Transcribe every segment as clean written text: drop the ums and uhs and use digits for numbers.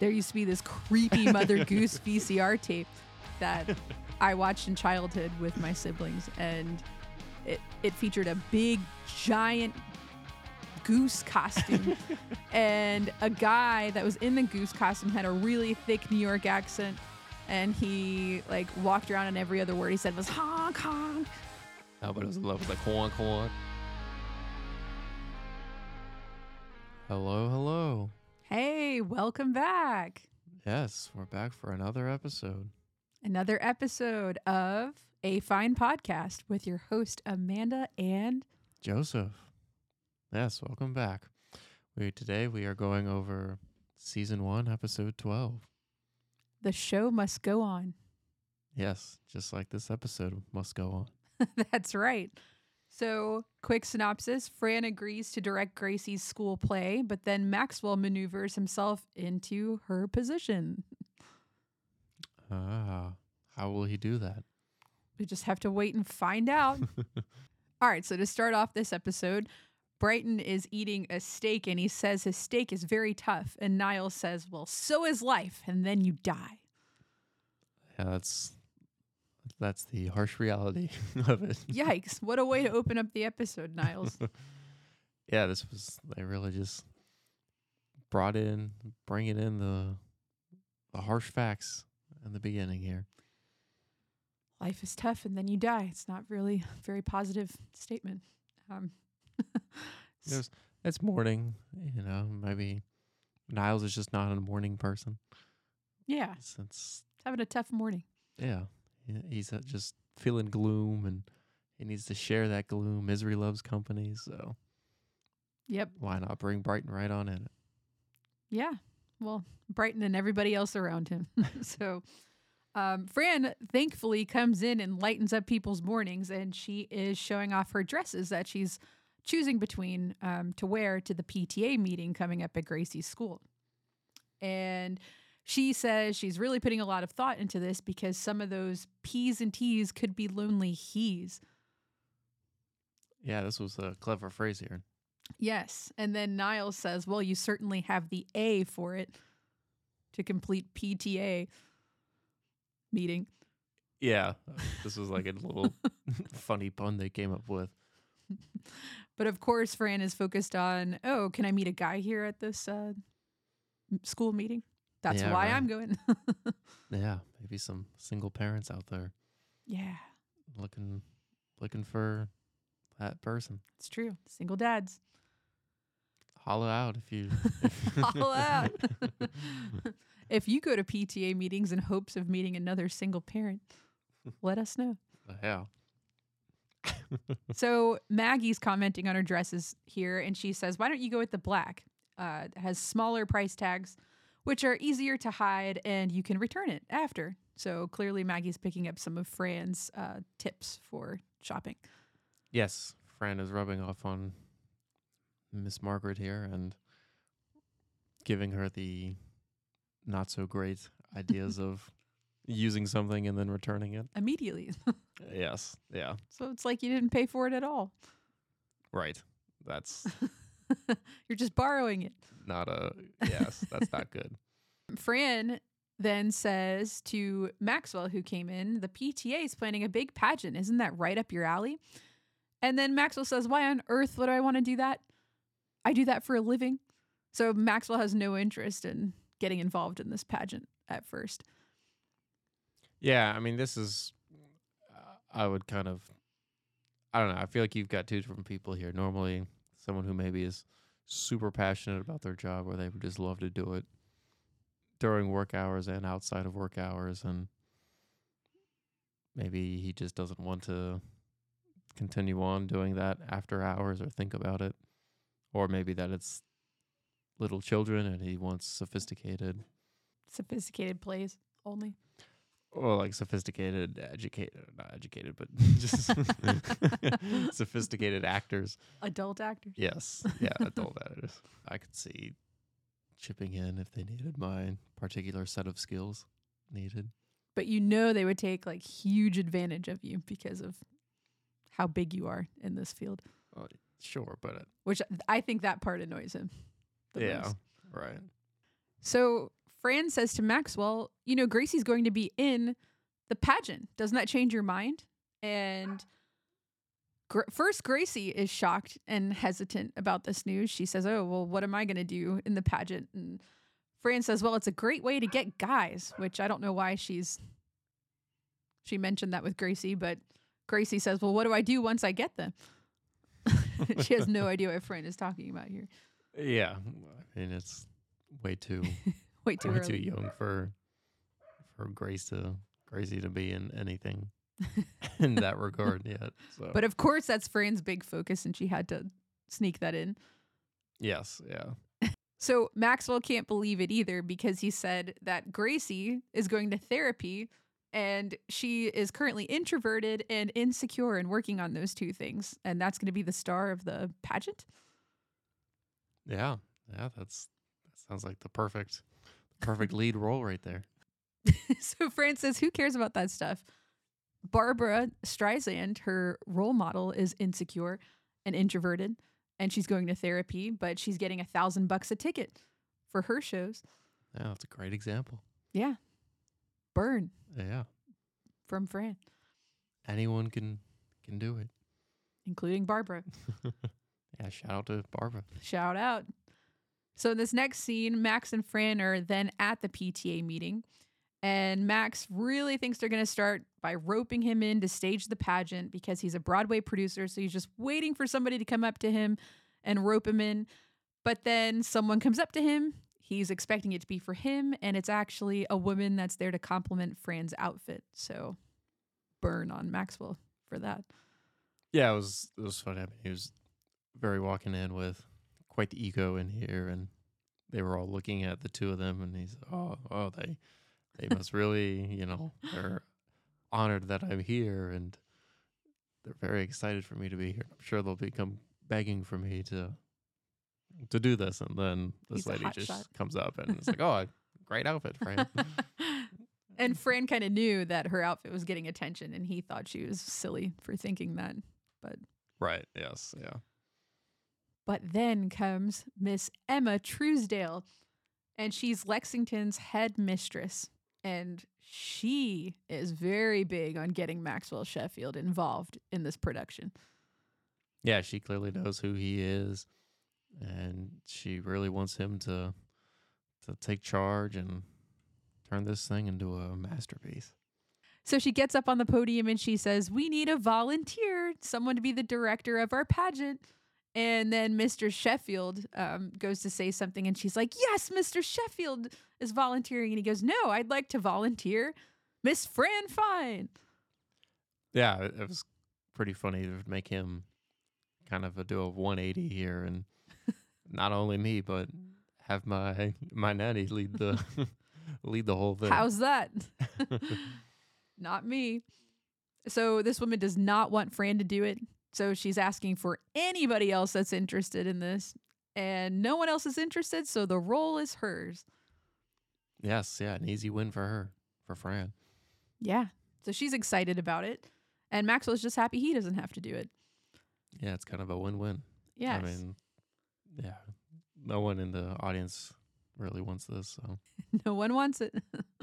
there used to be this creepy Mother Goose VCR tape that I watched in childhood with my siblings, and it featured a big, giant goose costume, and a guy that was in the goose costume had a really thick New York accent, and he like walked around and every other word he said was honk honk. Oh, but it was like honk honk. Hello, hello. Hey, welcome back. Yes, we're back for another episode. Another episode of A Fine Podcast with your host Amanda and Joseph. Yes, welcome back. Today we are going over season 1, episode 12. The show must go on. Yes, just like this episode must go on. That's right. So, quick synopsis. Fran agrees to direct Gracie's school play, but then Maxwell maneuvers himself into her position. How will he do that? We just have to wait and find out. All right, so to start off this episode, Brighton is eating a steak and he says his steak is very tough. And Niles says, well, so is life, and then you die. Yeah, that's the harsh reality of it. Yikes. What a way to open up the episode, Niles. Yeah, they really just bringing in the harsh facts in the beginning here. Life is tough and then you die. It's not really a very positive statement. It's morning, maybe Niles is just not a morning person. Yeah. Since having a tough morning. Yeah. He's just feeling gloom and he needs to share that gloom. Misery loves company, so yep. Why not bring Brighton right on in it? Yeah. Well, Brighton and everybody else around him. So Fran thankfully comes in and lightens up people's mornings, and she is showing off her dresses that she's choosing between to wear to the PTA meeting coming up at Gracie's school. And she says she's really putting a lot of thought into this because some of those P's and T's could be lonely he's. Yeah, this was a clever phrase here. Yes. And then Niles says, well, you certainly have the A for it to complete PTA meeting. Yeah, this was like a little funny pun they came up with. But of course, Fran is focused on, oh, can I meet a guy here at this school meeting? That's why I'm going. Yeah, maybe some single parents out there. Yeah. Looking for that person. It's true. Single dads. Holla out if you... Holla out. If you go to PTA meetings in hopes of meeting another single parent, let us know. Yeah. So Maggie's commenting on her dresses here, and she says, why don't you go with the black? It has smaller price tags, which are easier to hide, and you can return it after. So clearly Maggie's picking up some of Fran's tips for shopping. Yes, Fran is rubbing off on Miss Margaret here and giving her the not so great ideas of using something and then returning it. Immediately. Yes, yeah. So it's like you didn't pay for it at all. Right. That's... You're just borrowing it. Yes, that's not good. Fran then says to Maxwell, who came in, the PTA is planning a big pageant. Isn't that right up your alley? And then Maxwell says, why on earth would I want to do that? I do that for a living. So Maxwell has no interest in getting involved in this pageant at first. Yeah, I mean, this is, I don't know. I feel like you've got two different people here. Normally, someone who maybe is super passionate about their job or they would just love to do it during work hours and outside of work hours. And maybe he just doesn't want to continue on doing that after hours or think about it. Or maybe that it's little children and he wants sophisticated plays only. Well, like sophisticated, not educated, but just sophisticated actors. Adult actors. Yes. Yeah, adult actors. I could see chipping in if they needed my particular set of skills needed. But they would take like huge advantage of you because of how big you are in this field. Oh, sure, but... Which I think that part annoys him. Yeah, right. So Fran says to Maxwell, Gracie's going to be in the pageant. Doesn't that change your mind? And first, Gracie is shocked and hesitant about this news. She says, oh, well, what am I going to do in the pageant? And Fran says, well, it's a great way to get guys, which I don't know why she mentioned that with Gracie, but Gracie says, well, what do I do once I get them? She has no idea what Fran is talking about here. Yeah. I mean, it's way too way too early. Too young for Gracie to be in anything in that regard yet. So. But of course, that's Fran's big focus, and she had to sneak that in. Yes, yeah. So Maxwell can't believe it either, because he said that Gracie is going to therapy, and she is currently introverted and insecure and working on those two things. And that's going to be the star of the pageant. Yeah. Yeah. That sounds like the perfect lead role right there. So Fran says, who cares about that stuff? Barbara Streisand, her role model, is insecure and introverted, and she's going to therapy, but she's getting $1,000 a ticket for her shows. Yeah, that's a great example. Yeah. Burn. Yeah. From Fran. Anyone can do it. Including Barbara. Yeah, shout out to Barbara. Shout out. So in this next scene, Max and Fran are then at the PTA meeting. And Max really thinks they're going to start by roping him in to stage the pageant because he's a Broadway producer. So he's just waiting for somebody to come up to him and rope him in. But then someone comes up to him. He's expecting it to be for him. And it's actually a woman that's there to compliment Fran's outfit. So burn on Maxwell for that. Yeah, it was funny. I mean, he was very walking in with quite the ego in here. And they were all looking at the two of them. And he's, they must really, they're honored that I'm here, and they're very excited for me to be here. I'm sure they'll become begging for me to do this. And then this lady just comes up and it's like, oh, great outfit, Fran. And Fran kind of knew that her outfit was getting attention, and he thought she was silly for thinking that. But right, yes, yeah. But then comes Miss Emma Truesdale, and she's Lexington's head mistress. And she is very big on getting Maxwell Sheffield involved in this production. Yeah, she clearly knows who he is, and she really wants him to take charge and turn this thing into a masterpiece. So she gets up on the podium and she says, we need a volunteer, someone to be the director of our pageant. And then Mr. Sheffield goes to say something, and she's like, yes, Mr. Sheffield is volunteering. And he goes, no, I'd like to volunteer Miss Fran Fine. Yeah, it was pretty funny to make him kind of do a 180 here, and not only me, but have my nanny lead the whole thing. How's that? Not me. So this woman does not want Fran to do it. So she's asking for anybody else that's interested in this, and no one else is interested, so the role is hers. Yes, yeah, an easy win for her, for Fran. Yeah, so she's excited about it, and Maxwell's just happy he doesn't have to do it. Yeah, it's kind of a win-win. Yes. I mean, yeah, no one in the audience really wants this, so. No one wants it.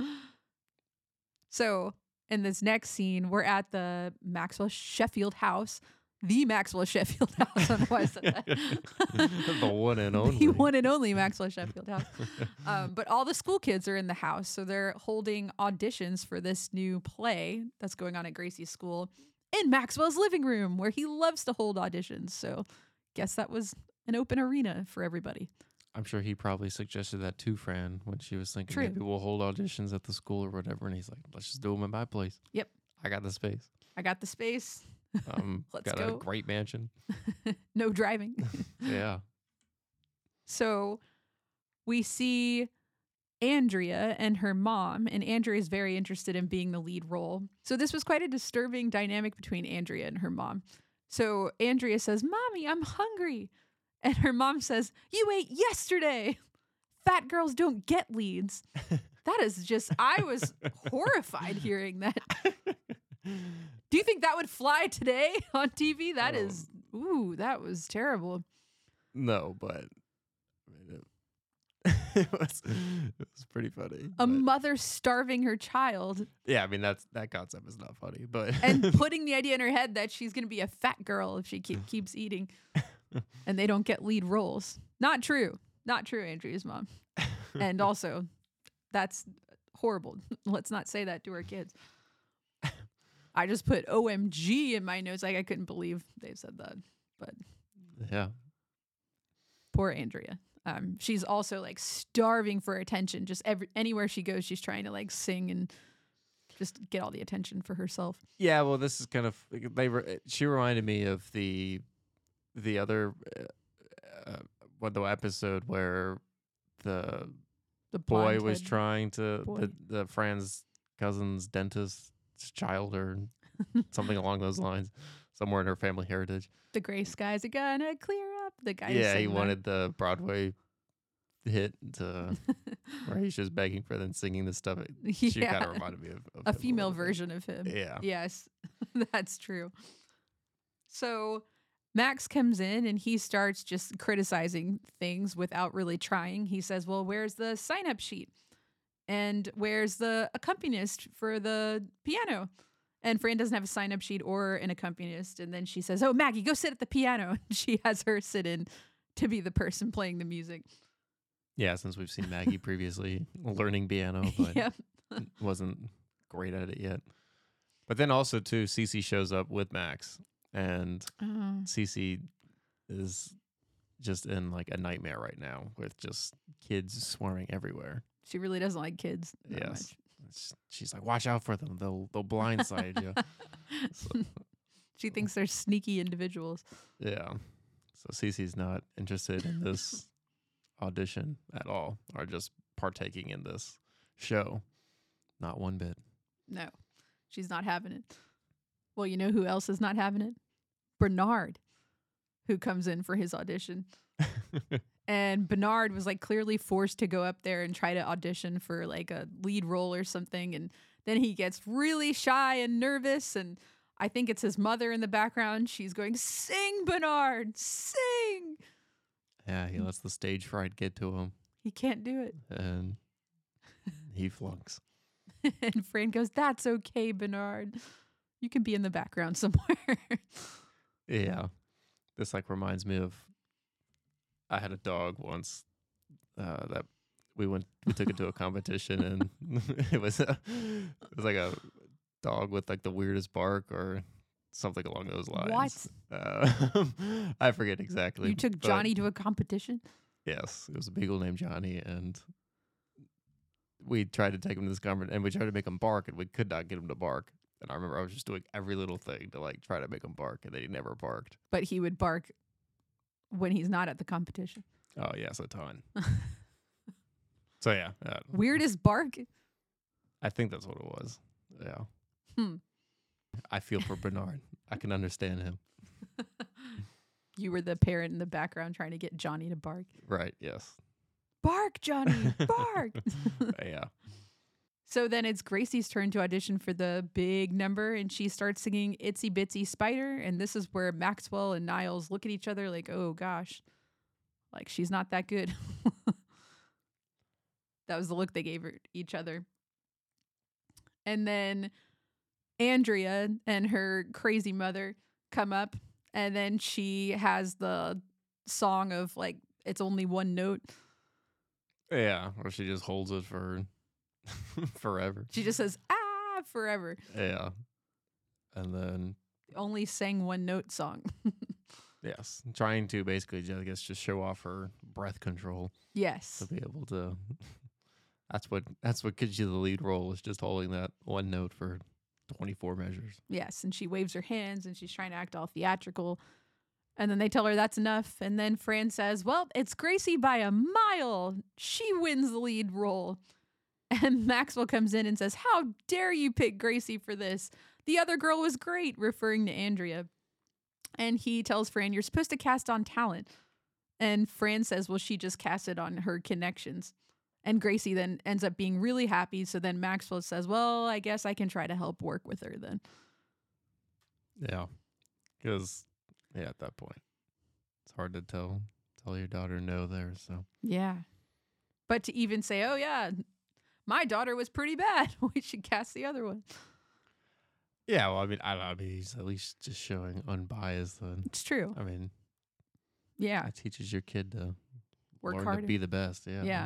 So in this next scene, we're at the Maxwell Sheffield house. The Maxwell Sheffield house. I don't know why I said that. The one and only. The one and only Maxwell Sheffield house. But all the school kids are in the house. So they're holding auditions for this new play that's going on at Gracie's school in Maxwell's living room, where he loves to hold auditions. So guess that was an open arena for everybody. I'm sure he probably suggested that to Fran when she was thinking, True. maybe we'll hold auditions at the school or whatever. And he's like, let's just do them in my place. Yep. I got the space. I got the space. Let's got go. a great mansion. No driving. Yeah. So we see Andrea and her mom, and Andrea is very interested in being the lead role. So this was quite a disturbing dynamic between Andrea and her mom. So Andrea says, Mommy, I'm hungry. And her mom says, you ate yesterday. Fat girls don't get leads. That is just, I was horrified hearing that. Do you think that would fly today on TV? That is, that was terrible. No, but it was pretty funny. A but- mother starving her child yeah, I mean that concept is not funny, but and putting the idea in her head that she's going to be a fat girl if she keeps eating and they don't get lead roles. Not true. Not true, Andrea's mom. And also, that's horrible. Let's not say that to our kids. I just put OMG in my notes. Like, I couldn't believe they said that. But yeah, poor Andrea. She's also like starving for attention. Just anywhere she goes, she's trying to like sing and just get all the attention for herself. yeah. Well, this is kind of she reminded me of the other the episode where the boy was blonde-head trying to boy. the Fran's cousin's dentist's child or something along those lines, somewhere in her family heritage. The gray skies are gonna clear up. The guy. Yeah, he wanted the Broadway hit where he's just begging for them singing this stuff. She kind Yeah. of reminded me of A him female little bit. version of him. Yeah. Yes, that's true. So Max comes in and he starts just criticizing things without really trying. He says, well, where's the sign up sheet? And where's the accompanist for the piano? And Fran doesn't have a sign up sheet or an accompanist. And then she says, oh, Maggie, go sit at the piano. And she has her sit in to be the person playing the music. Yeah, since we've seen Maggie previously learning piano, but Yep. wasn't great at it yet. But then also too, Cece shows up with Max, and Cece is just in like a nightmare right now with just kids swarming everywhere. She really doesn't like kids. That Yes. She's like, watch out for them. They'll blindside you. much. So, She thinks they're sneaky individuals. yeah. So Cece's not interested in this audition at all, or just partaking in this show. Not one bit. No, she's not having it. Well, you know who else is not having it? Bernard, who comes in for his audition. And Bernard was like clearly forced to go up there and try to audition for like a lead role or something. And then he gets really shy and nervous. And I think it's his mother in the background. She's going, sing, Bernard, sing. Yeah, he lets the stage fright get to him, He can't do it. and he flunks. And Fran goes, that's okay, Bernard. You can be in the background somewhere. Yeah. This like reminds me of I had a dog once that we took it to a competition, and it was like a dog with like the weirdest bark or something along those lines. I forget exactly. You took but Johnny to a competition? Yes, it was a beagle named Johnny, and we tried to take him to this competition, and we tried to make him bark, and we could not get him to bark. And I remember I was just doing every little thing to like try to make him bark, and then he never barked. But he would bark when he's not at the competition. Oh yes, a ton. So yeah, Weirdest bark? I think that's what it was. Yeah. Hmm. I feel for Bernard. I can understand him. You were the parent in the background trying to get Johnny to bark. Right. Yes. Bark, Johnny, bark. Yeah. So then it's Gracie's turn to audition for the big number, and she starts singing Itsy Bitsy Spider. And this is where Maxwell and Niles look at each other like, oh gosh, like she's not that good. That was the look they gave each other. And then Andrea and her crazy mother come up, and then she has the song of like, it's only one note. Yeah. Or she just holds it for forever. She just says, ah, forever. Yeah. And then Only sang one note song. yes, trying to basically, I guess, just show off her breath control Yes. to be able to. That's what gives you the lead role, is just holding that one note for 24 measures. Yes. And she waves her hands and she's trying to act all theatrical. And then they tell her that's enough. And then Fran says, well, it's Gracie by a mile. She wins the lead role. And Maxwell comes in and says, how dare you pick Gracie for this? The other girl was great, referring to Andrea. And he tells Fran, you're supposed to cast on talent. And Fran says, well, she just casted on her connections. And Gracie then ends up being really happy. So then Maxwell says, well, I guess I can try to help work with her then. Yeah, because at that point, it's hard to tell your daughter no there. So Yeah. But to even say, oh, yeah, my daughter was pretty bad, we should cast the other one. Yeah, well, I mean, I don't know. I mean, he's at least just showing unbiased. And It's true. I mean, Yeah. that teaches your kid to Work learn harder. to be the best. Yeah. Yeah.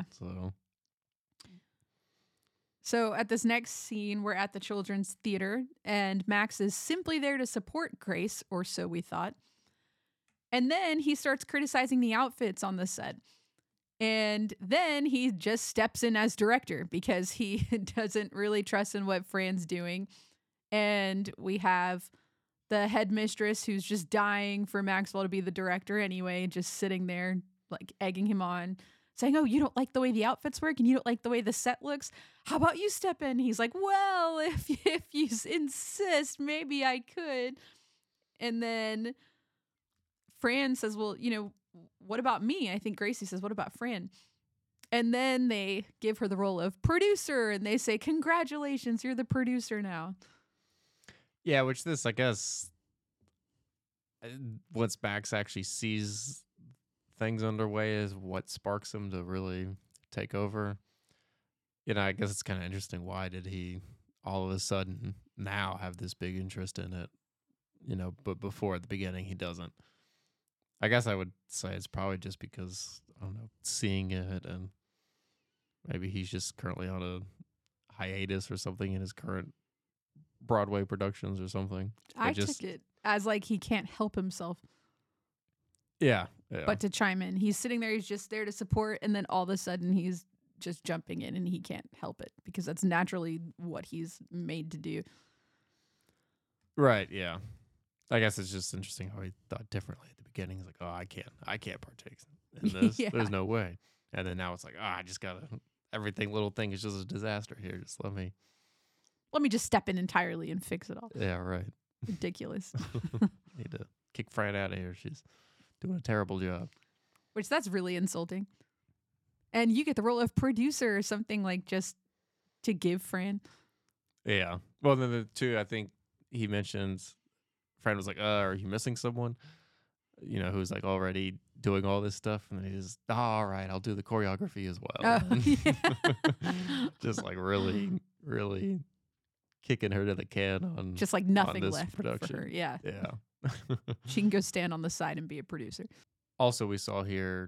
So at this next scene, we're at the children's theater, and Max is simply there to support Grace, or so we thought. And then he starts criticizing the outfits on the set. And then he just steps in as director because he doesn't really trust in what Fran's doing. And we have the headmistress who's just dying for Maxwell to be the director anyway, just sitting there, like egging him on, saying, oh, you don't like the way the outfits work and you don't like the way the set looks. How about you step in? He's like, well, if you insist, maybe I could. And then Fran says, well, what about me? I think Gracie says, what about Fran? And then they give her the role of producer and they say, congratulations, you're the producer now. Yeah, which this, I guess, once Max actually sees things underway is what sparks him to really take over. I guess it's kind of interesting. Why did he all of a sudden now have this big interest in it? But before at the beginning, he doesn't. I guess I would say it's probably just because, I don't know, seeing it, and maybe he's just currently on a hiatus or something in his current Broadway productions or something. I took it as like he can't help himself. Yeah. But to chime in, he's sitting there, he's just there to support, and then all of a sudden he's just jumping in and he can't help it because that's naturally what he's made to do. Right, yeah. I guess it's just interesting how he thought differently at the beginning. He's like, oh, I can't partake in this. Yeah. There's no way. And then now it's like, I just gotta, little thing is just a disaster here. Just let me just step in entirely and fix it all. Yeah, right. Ridiculous. Need to kick Fran out of here. She's doing a terrible job. Which that's really insulting. And you get the role of producer or something, like just to give Fran. Yeah. Well, then the two, I think he mentions, Fran was like, are you missing someone? Who's like already doing all this stuff. And then he's, all right, I'll do the choreography as well. Oh, yeah. Just like really, really kicking her to the can on just like nothing this left production. for her. Yeah. Yeah. She can go stand on the side and be a producer. Also, we saw here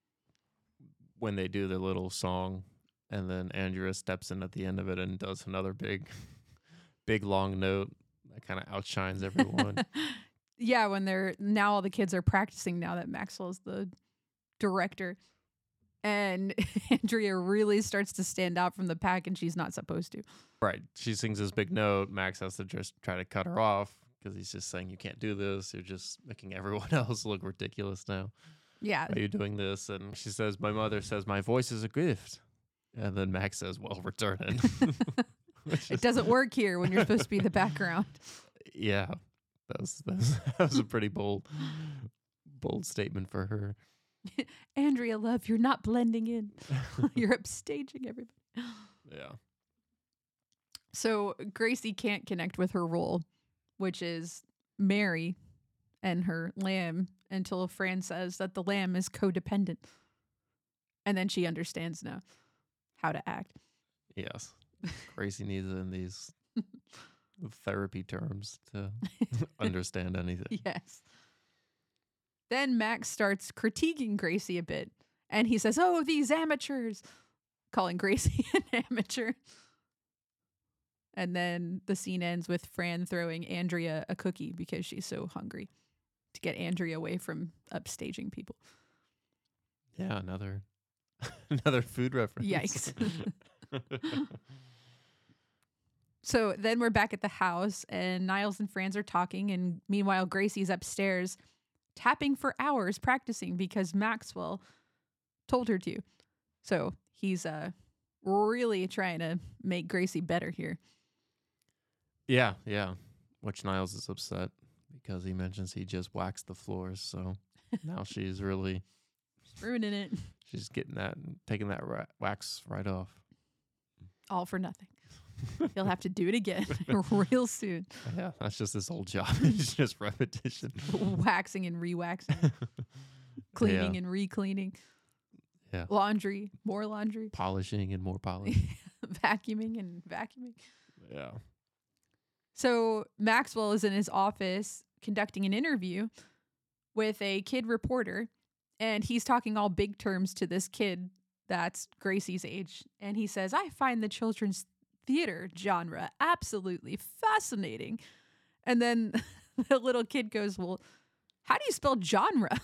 when they do their little song, and then Andrea steps in at the end of it and does another big long note that kind of outshines everyone. Yeah, when now all the kids are practicing now that Maxwell's the director. And Andrea really starts to stand out from the pack, and she's not supposed to. Right. She sings this big note. Max has to just try to cut her off because he's just saying, you can't do this. You're just making everyone else look ridiculous now. Yeah. Why are you doing this? And she says, my mother says my voice is a gift. And then Max says, well, return it. It doesn't work here when you're supposed to be the background. Yeah. That was a pretty bold statement for her. Andrea, love, you're not blending in. You're upstaging everybody. Yeah. So Gracie can't connect with her role, which is Mary and her lamb, until Fran says that the lamb is codependent. And then she understands now how to act. Yes. Gracie needs it in these therapy terms to understand anything. Yes. Then Max starts critiquing Gracie a bit. And he says, oh, these amateurs, calling Gracie an amateur. And then the scene ends with Fran throwing Andrea a cookie because she's so hungry to get Andrea away from upstaging people. Yeah, another food reference. Yikes. So then we're back at the house, and Niles and Franz are talking, and meanwhile Gracie's upstairs tapping for hours practicing because Maxwell told her to. So he's really trying to make Gracie better here. Yeah. Which Niles is upset because he mentions he just waxed the floors. So now she's really ruining it. She's getting that and taking that wax right off. All for nothing. He'll have to do it again real soon. Yeah, that's just his old job. It's just repetition. Waxing and re-waxing. Cleaning and re-cleaning. Yeah. Laundry, more laundry, Polishing and more polish. vacuuming and vacuuming. Yeah. So Maxwell is in his office conducting an interview with a kid reporter, and he's talking all big terms to this kid that's Gracie's age. And he says, I find the children's theater genre absolutely fascinating. And then the little kid goes, well, how do you spell genre?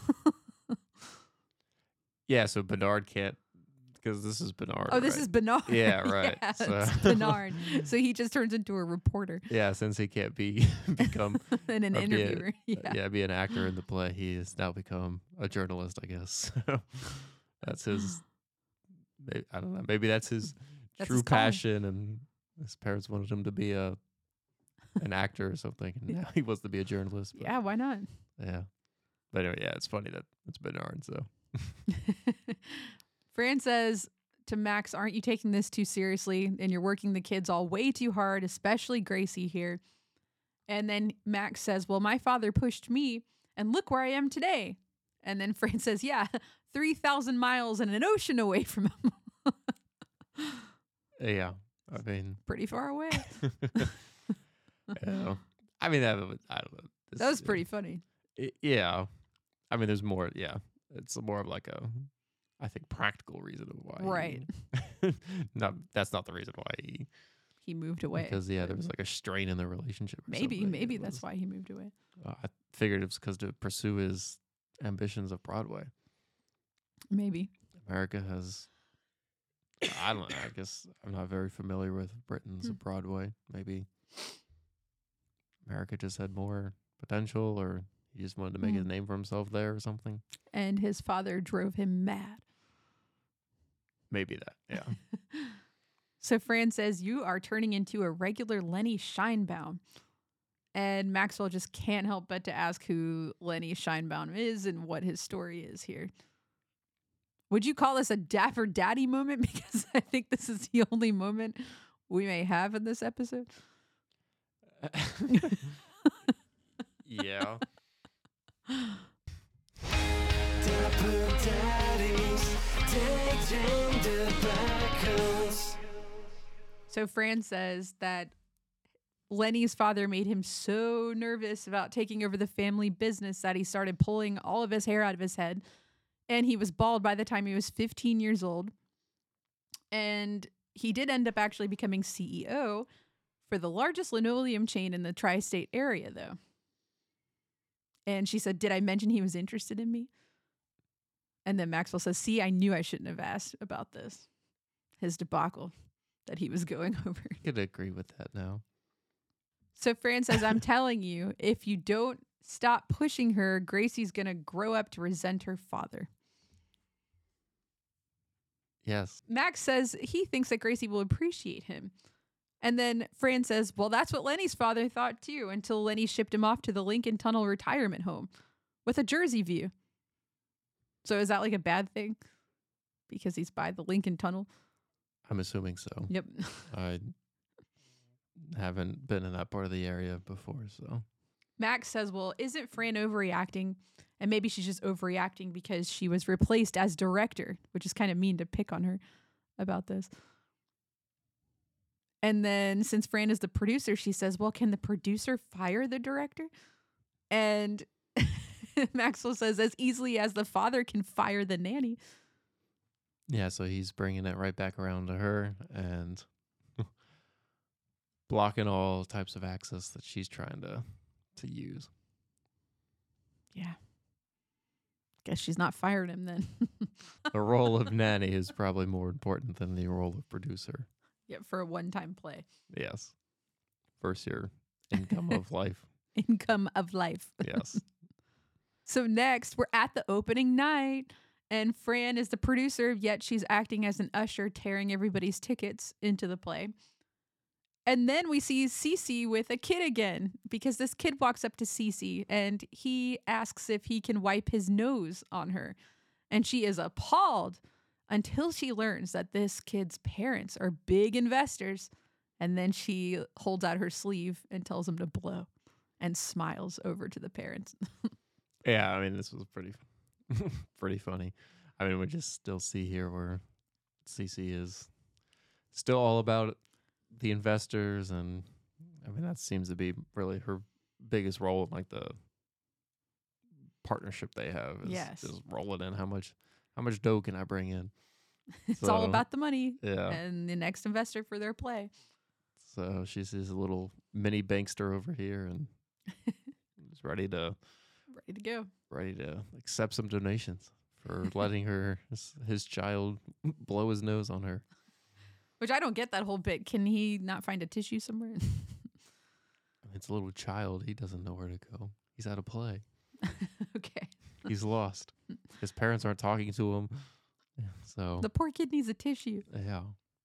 Yeah, so Bernard can't, because this is Bernard. Oh, this right? is Bernard. Yeah, right. Yeah, So- it's Bernard. So he just turns into a reporter Yeah, since he can't become and an or be a- interviewer. Yeah. be an actor in the play, he has now become a journalist, I guess. That's his. I don't know. Maybe that's his That's true his calling. passion, and his parents wanted him to be an actor or something, and now he wants to be a journalist. But Yeah, why not? yeah. But anyway, yeah, it's funny that it's Bernard. So Fran says to Max, aren't you taking this too seriously? And you're working the kids all way too hard, especially Gracie here. And then Max says, well, my father pushed me, and look where I am today. And then Fran says, yeah, 3,000 miles and an ocean away from him. yeah, I mean, Pretty far away. yeah. I mean, I don't know. That was pretty funny. Yeah, I mean, there's more. Yeah, it's more of like a, I think, practical reason of why. Right. That's not the reason why He moved away. because there was like a strain in the relationship. Or Maybe something. It that's was- why he moved away. I figured it was because to pursue his ambitions of Broadway. Maybe. America has. I don't know. I guess I'm not very familiar with Britain's Broadway. Maybe America just had more potential, or he just wanted to make a name for himself there or something. And his father drove him mad. Maybe that. Yeah. So Fran says, you are turning into a regular Lenny Scheinbaum. And Maxwell just can't help but to ask who Lenny Scheinbaum is and what his story is here. Would you call this a Dapper Daddy moment? Because I think this is the only moment we may have in this episode. Yeah. Dapper Daddies take gender backwards. So Fran says that Lenny's father made him so nervous about taking over the family business that he started pulling all of his hair out of his head. And he was bald by the time he was 15 years old. And he did end up actually becoming CEO for the largest linoleum chain in the tri-state area, though. And she said, did I mention he was interested in me? And then Maxwell says, see, I knew I shouldn't have asked about this. His debacle that he was going over. I could agree with that now. So Fran says, I'm telling you, if you don't stop pushing her, Gracie's going to grow up to resent her father. Yes. Max says he thinks that Gracie will appreciate him. And then Fran says, well, that's what Lenny's father thought too, until Lenny shipped him off to the Lincoln Tunnel retirement home with a Jersey view. So is that like a bad thing? Because he's by the Lincoln Tunnel? I'm assuming so. Yep. I haven't been in that part of the area before, so. Max says, well, isn't Fran overreacting? And maybe she's just overreacting because she was replaced as director, which is kind of mean to pick on her about this. And then since Fran is the producer, she says, well, can the producer fire the director? And Maxwell says, as easily as the father can fire the nanny. Yeah, so he's bringing it right back around to her and blocking all types of access that she's trying to use. Yeah. Guess she's not fired him then. The role of nanny is probably more important than the role of producer. Yeah, for a one-time play. Yes. First year income of life. Income of life. Yes. So next, we're at the opening night, and Fran is the producer, yet she's acting as an usher, tearing everybody's tickets into the play. And then we see Cece with a kid again, because this kid walks up to Cece, and he asks if he can wipe his nose on her. And she is appalled until she learns that this kid's parents are big investors. And then she holds out her sleeve and tells him to blow and smiles over to the parents. Yeah, I mean, this was pretty funny. I mean, we just still see here where Cece is still all about the investors, and I mean that seems to be really her biggest role in like the partnership they have. Is Yes. just rolling in how much dough can I bring in? It's all So, about the money yeah. and the next investor for their play. So she's this little mini bankster over here, and is ready to Ready to go. accept some donations for letting his child blow his nose on her. Which I don't get that whole bit. Can he not find a tissue somewhere? It's a little child. He doesn't know where to go. He's out of play. Okay. He's lost. His parents aren't talking to him. So The poor kid needs a tissue. yeah.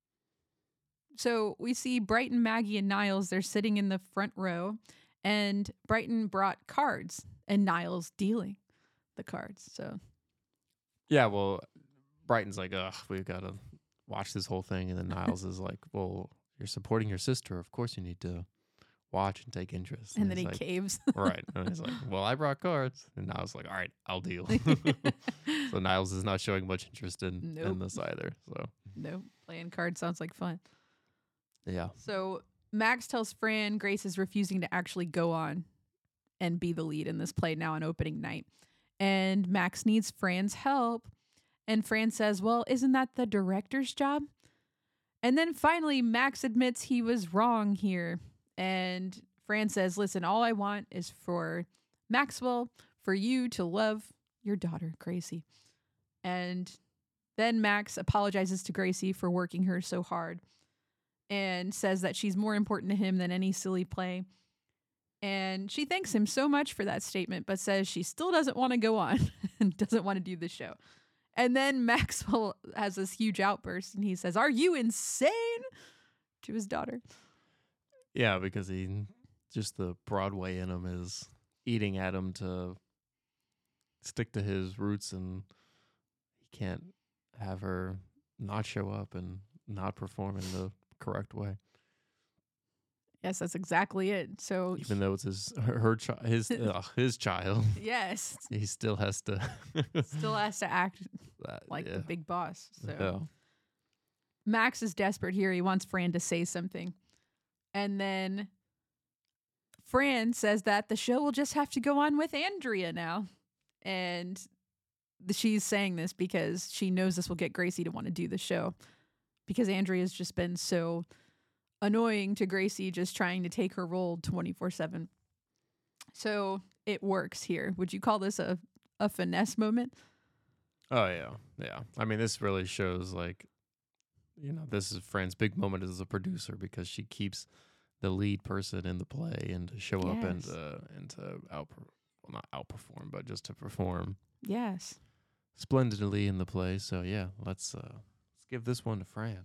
So we see Brighton, Maggie, and Niles. They're sitting in the front row, and Brighton brought cards, and Niles dealing the cards. So Yeah, well, Brighton's like, ugh, we've got to watch this whole thing. And then Niles is like, well, you're supporting your sister. Of course you need to watch and take interest. and then he's he like, caves. right. And he's like, well, I brought cards. And Niles is like, all right, I'll deal. So Niles is not showing much interest in Nope. this either. So No, playing cards sounds like fun. yeah. So Max tells Fran Grace is refusing to actually go on and be the lead in this play now on opening night. And Max needs Fran's help. And Fran says, well, isn't that the director's job? And then finally, Max admits he was wrong here. And Fran says, listen, all I want is for Maxwell, for you to love your daughter, Gracie. And then Max apologizes to Gracie for working her so hard and says that she's more important to him than any silly play. And she thanks him so much for that statement, but says she still doesn't want to go on and doesn't want to do the show. And then Maxwell has this huge outburst and he says, are you insane? To his daughter. Yeah, because just the Broadway in him is eating at him to stick to his roots, and he can't have her not show up and not perform in the correct way. Yes, that's exactly it. So Even though it's his child, yes, he still has to still has to act like yeah. the big boss. So Yeah. Max is desperate here. He wants Fran to say something. And then Fran says that the show will just have to go on with Andrea now. And she's saying this because she knows this will get Gracie to want to do the show. Because Andrea's just been so annoying to Gracie, just trying to take her role 24/7. So it works here. Would you call this a finesse moment? Oh yeah, yeah. I mean, this really shows like, this is Fran's big moment as a producer, because she keeps the lead person in the play and to show up and Yes. to not outperform, but just to perform Yes. splendidly in the play. So yeah, let's give this one to Fran.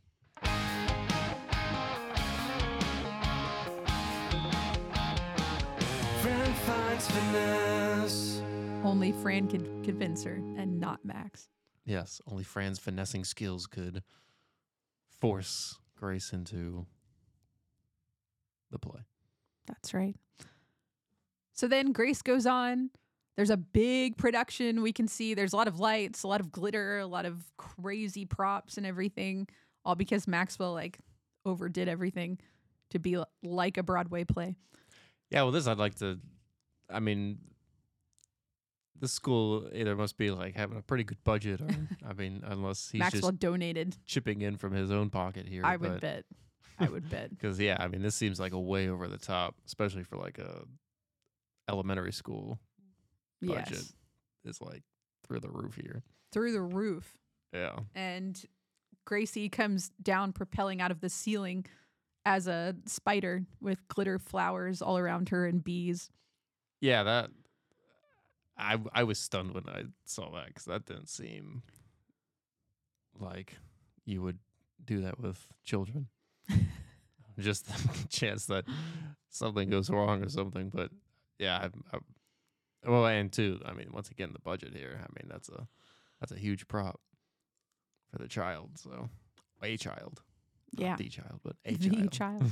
Fran finds finesse. Only Fran could convince her and not Max. Yes, only Fran's finessing skills could force Grace into the play. That's right. So then Grace goes on. There's a big production. We can see there's a lot of lights, a lot of glitter, a lot of crazy props and everything, all because Maxwell overdid everything to be like a Broadway play. Yeah, well, this I'd like to. I mean, this school either must be having a pretty good budget, or I mean, unless he's Maxwell just donated. chipping in from his own pocket here. I would bet. I would bet. Because yeah, I mean, this seems like a way over the top, especially for a elementary school budget. Yes. Is through the roof here. Through the roof. Yeah. And Gracie comes down, propelling out of the ceiling as a spider with glitter flowers all around her and bees. Yeah, that I was stunned when I saw that, because that didn't seem like you would do that with children. Just the chance that something goes wrong or something. But yeah, well, and two, I mean, once again, the budget here. I mean, that's a huge prop for the child. So a child, Yeah. not the child, but a The child.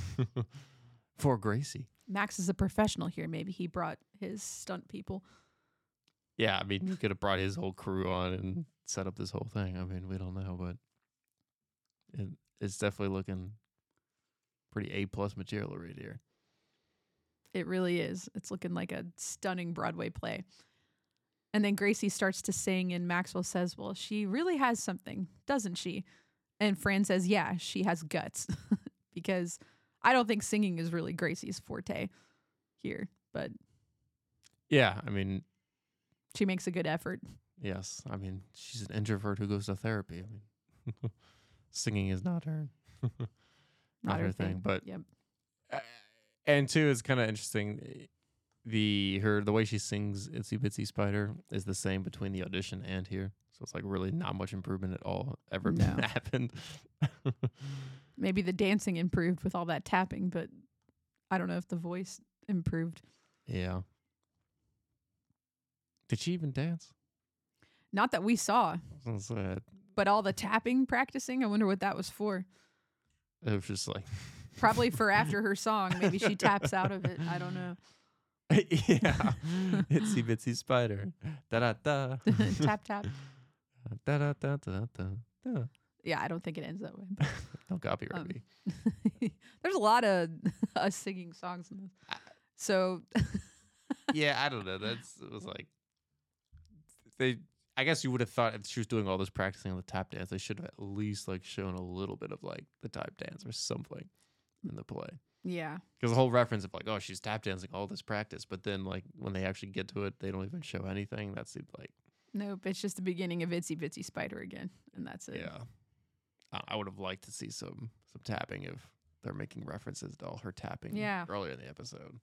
For Gracie. Max is a professional here. Maybe he brought his stunt people. Yeah, I mean, he could have brought his whole crew on and set up this whole thing. I mean, we don't know, but it's definitely looking pretty A+ material right here. It really is. It's looking like a stunning Broadway play. And then Gracie starts to sing, and Maxwell says, well, she really has something, doesn't she? And Fran says, yeah, she has guts. Because I don't think singing is really Gracie's forte here. But Yeah, I mean, she makes a good effort. yes. I mean, she's an introvert who goes to therapy. I mean, singing is not her, not her thing. But Yep. and two, it's kind of interesting. The way she sings "Itsy Bitsy Spider" is the same between the audition and here. So it's like really not much improvement at all ever No. happened. Maybe the dancing improved with all that tapping, but I don't know if the voice improved. Yeah. Did she even dance? Not that we saw, I was gonna say, but all the tapping practicing, I wonder what that was for. it was just like Probably for after her song. Maybe she taps out of it. I don't know. yeah, itsy bitsy spider, da da da, Tap, tap. da da da da da. Yeah, I don't think it ends that way. But, Don't copyright me. there's a lot of us singing songs in this. So, Yeah, I don't know. It was like I guess you would have thought if she was doing all this practicing on the tap dance, they should have at least like shown a little bit of like the tap dance or something in the play. yeah. Because the whole reference of like, oh, she's tap dancing all this practice, but then like when they actually get to it, they don't even show anything. That seemed like Nope, it's just the beginning of Itsy Bitsy Spider again, and that's it. yeah. I would have liked to see some tapping if they're making references to all her tapping Yeah. earlier in the episode.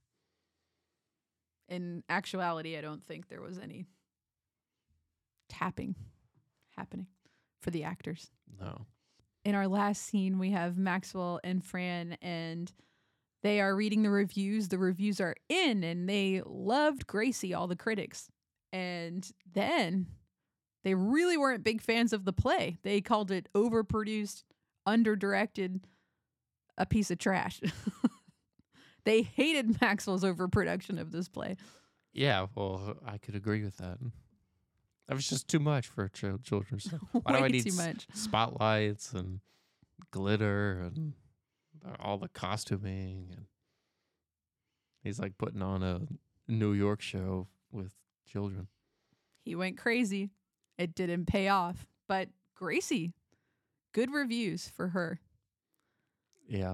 In actuality, I don't think there was any tapping happening for the actors. No. In our last scene, we have Maxwell and Fran, and they are reading the reviews. The reviews are in, and they loved Gracie, all the critics. And then they really weren't big fans of the play. They called it overproduced, underdirected, a piece of trash. They hated Maxwell's overproduction of this play. Yeah, well, I could agree with that. That was just too much for children. So why do Way I need too much. spotlights and glitter and all the costuming? And he's like putting on a New York show with children. He went crazy. It didn't pay off. But Gracie, good reviews for her. Yeah.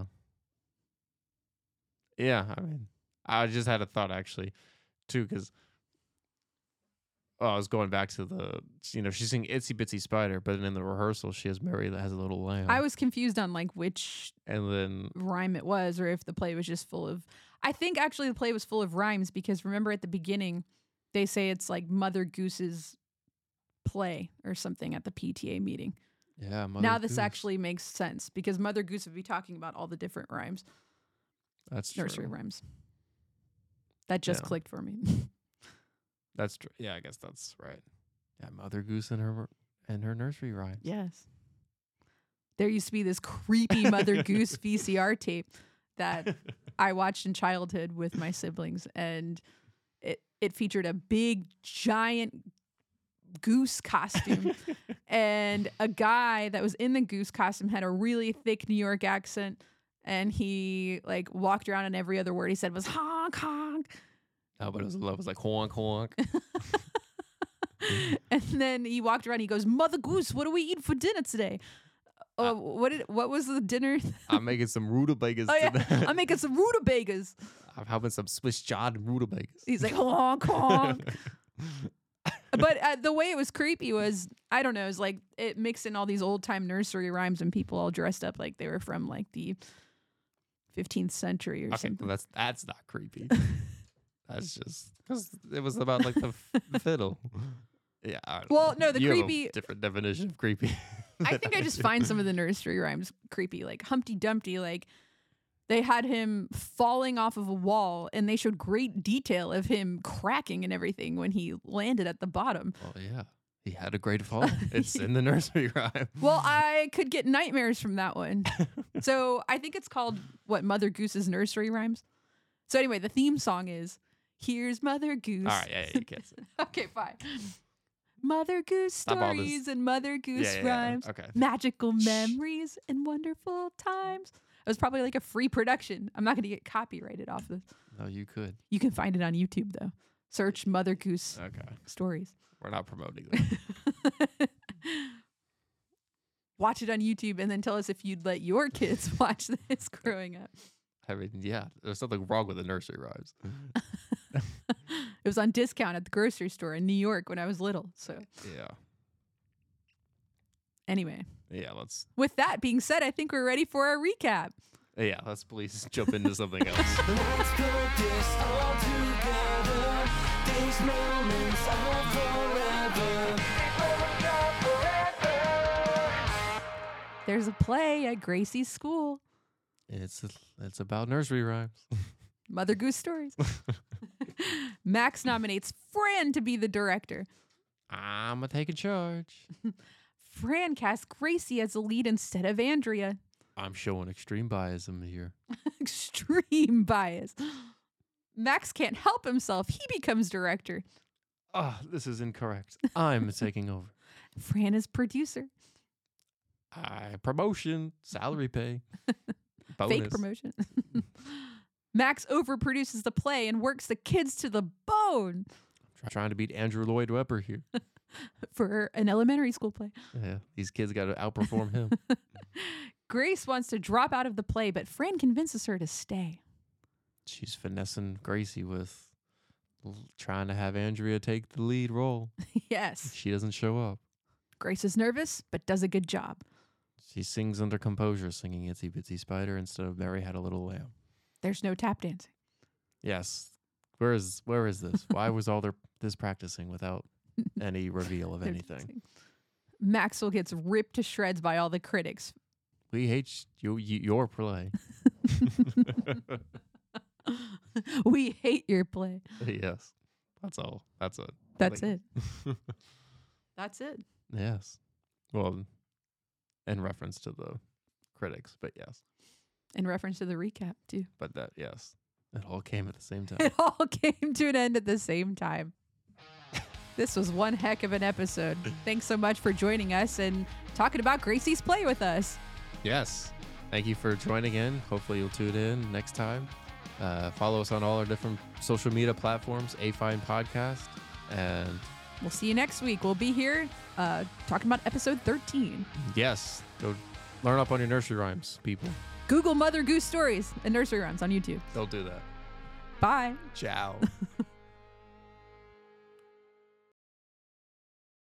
Yeah, I mean, I just had a thought actually, too, because I was going back to she's singing Itsy Bitsy Spider, but then in the rehearsal, she has Mary that has a little lamb. I was confused on like which and then rhyme it was, or if the play was just full of. I think actually the play was full of rhymes, because remember at the beginning, they say it's like Mother Goose's play or something at the PTA meeting. yeah, Now this actually makes sense, because Mother Goose would be talking about all the different rhymes, that's nursery true. rhymes. That just Yeah. clicked for me. That's true. Yeah, I guess that's right. Yeah, Mother Goose and her nursery rhymes. Yes. There used to be this creepy Mother Goose VCR tape that I watched in childhood with my siblings, and it featured a big giant goose costume, and a guy that was in the goose costume had a really thick New York accent, and he like walked around and every other word he said was honk honk. Oh, but it was like honk honk. And then he walked around, he goes, Mother Goose, what do we eat for dinner today? What was the dinner? I'm making some rutabagas Oh yeah, today. I'm making some rutabagas. I'm having some Swiss chard rutabagas. He's like honk honk. But the way it was creepy was, I don't know, it was like it mixed in all these old time nursery rhymes and people all dressed up like they were from like the 15th century or Okay, something. well, that's not creepy. That's just because it was about like the fiddle. Yeah. I don't Well, know. no, the You have a creepy- different definition of creepy. I think I just find some of the nursery rhymes creepy, like Humpty Dumpty. Like they had him falling off of a wall, and they showed great detail of him cracking and everything when he landed at the bottom. Oh yeah, he had a great fall. It's in the nursery rhyme. Well, I could get nightmares from that one. So I think it's called Mother Goose's Nursery Rhymes. So anyway, the theme song is Here's Mother Goose. All right, yeah, you can't say. Okay, fine. Mother Goose Stop all this. stories and Mother Goose Yeah. rhymes. Okay. Magical memories and wonderful times. It was probably like a free production. I'm not going to get copyrighted off this. No, you could. You can find it on YouTube, though. Search Mother Goose Okay. stories. We're not promoting that. Watch it on YouTube and then tell us if you'd let your kids watch this growing up. I mean, yeah, there's something wrong with the nursery rhymes. It was on discount at the grocery store in New York when I was little. So Yeah. anyway, Yeah, let's with that being said, I think we're ready for our recap. let's please jump into something else. Let's put this all together. These moments are forever. There's a play at Gracie's school. It's about nursery rhymes. Mother Goose stories. Max nominates Fran to be the director. I'm a taking charge. Fran casts Gracie as the lead instead of Andrea. I'm showing extreme biasm here. Extreme bias. Max can't help himself. He becomes director. This is incorrect. I'm taking over. Fran is producer. Promotion, salary pay, bonus. Fake promotion. Max overproduces the play and works the kids to the bone Trying to beat Andrew Lloyd Webber here. for an elementary school play. Yeah, these kids got to outperform him. Grace wants to drop out of the play, but Fran convinces her to stay. She's finessing Gracie with trying to have Andrea take the lead role. Yes. She doesn't show up. Grace is nervous, but does a good job. She sings under composure, singing Itsy Bitsy Spider instead of Mary Had a Little Lamb. There's no tap dancing. Yes. Where is this? Why was all this practicing without any reveal of No anything? dancing. Maxwell gets ripped to shreds by all the critics. We hate your play. We hate your play. Yes. That's all. That's it. That's it. That's it. Yes. Well, in reference to the critics, but yes. In reference to the recap, too. But that, yes. It all came at the same time. It all came to an end at the same time. This was one heck of an episode. Thanks so much for joining us and talking about Gracie's play with us. Yes. Thank you for joining in. Hopefully you'll tune in next time. Follow us on all our different social media platforms, A-Fine Podcast. And We'll see you next week. We'll be here talking about episode 13. yes, go learn up on your nursery rhymes, people. Google Mother Goose Stories and Nursery Rhymes on YouTube. Don't do that. Bye. Ciao.